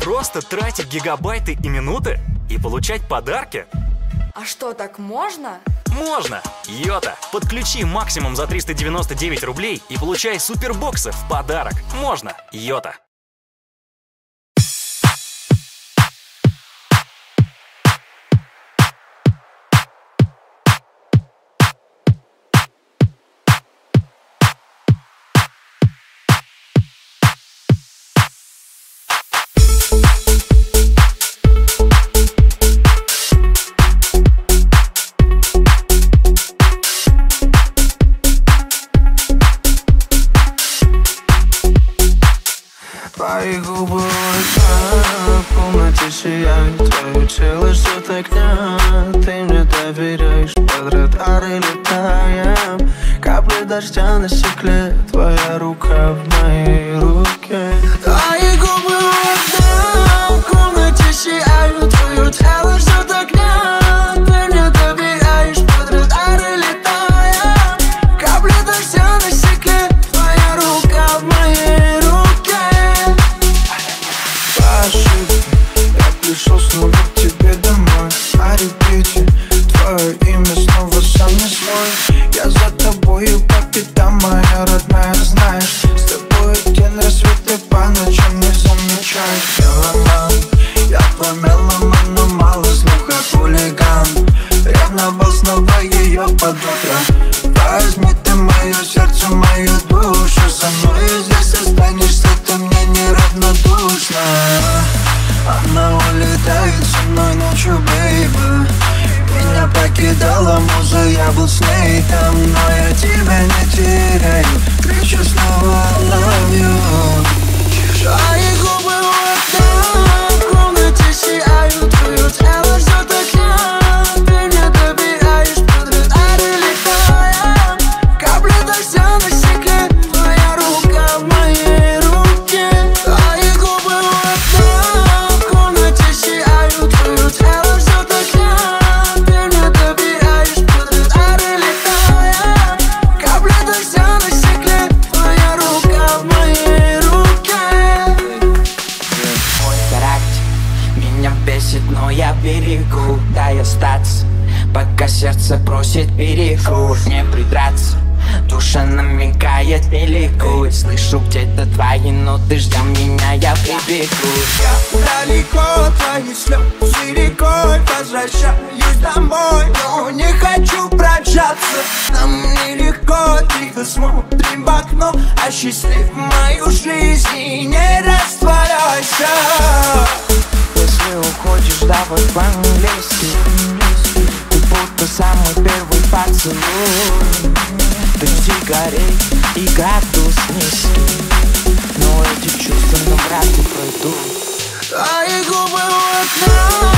Просто тратить гигабайты и минуты и получать подарки? А что, так можно? Можно! Йота! Подключи максимум за 399 рублей и получай супербоксы в подарок. Можно! Йота! Твои губы в комнате сияют, твое тело ждет огня. Ты мне доверяешь, под радары летаем. Капли дождя на стекле, твоя рука в моей руке. Твои губы в комнате сияют, твое тело ждет огня. Ты мне доверяешь, под радары летаем. Капли дождя на стекле, твоя рука в моей руке. Я пришел снова к тебе домой, на репите. Твое имя снова сам не свой. Я за тобою по пятам, моя родная, знаешь. С тобой день рассвет и по ночам не замечаешь. Меломан, я твой меломан, но мало слуха, хулиган. Ревновал снова ее под утро. Возьми ты мое сердце, мою душу. Со мной здесь останешься, ты мне неравнодушна. Она улетает со мной ночью, бейби. Меня покидала муза, я был с ней там. Но я тебя не теряю, кричу снова I love you. Твои губы в комнате сияют, твое тело ждет огня. Ты мне доверяешь, под радары летаем. Капли дождя на стекле, твоя рука в моей руке. Твои губы в комнате сияют, твое тело ждет огня. Ты мне доверяешь, под радары летаем. Капли дождя на стекле, твоя рука в моей руке. Мой характер меня бесит, но я берегу. Дай остаться, пока сердце просит перекур. Не придраться, душа намекает, не ликует. Слышу где-то твои ноты, ждем меня, я прибегу. Я далеко, твои слезы рекой. Возвращаюсь домой, но не хочу прощаться. Нам нелегко, тихо смотрим в окно. Осчастливь мою жизнь и не растворяйся. Если уходишь, давай по-английски. Ты будто самый первый поцелуй. Дожди, горей и градус низкий. Но эти чувства навряд ли пройдут. Твои губы в окно.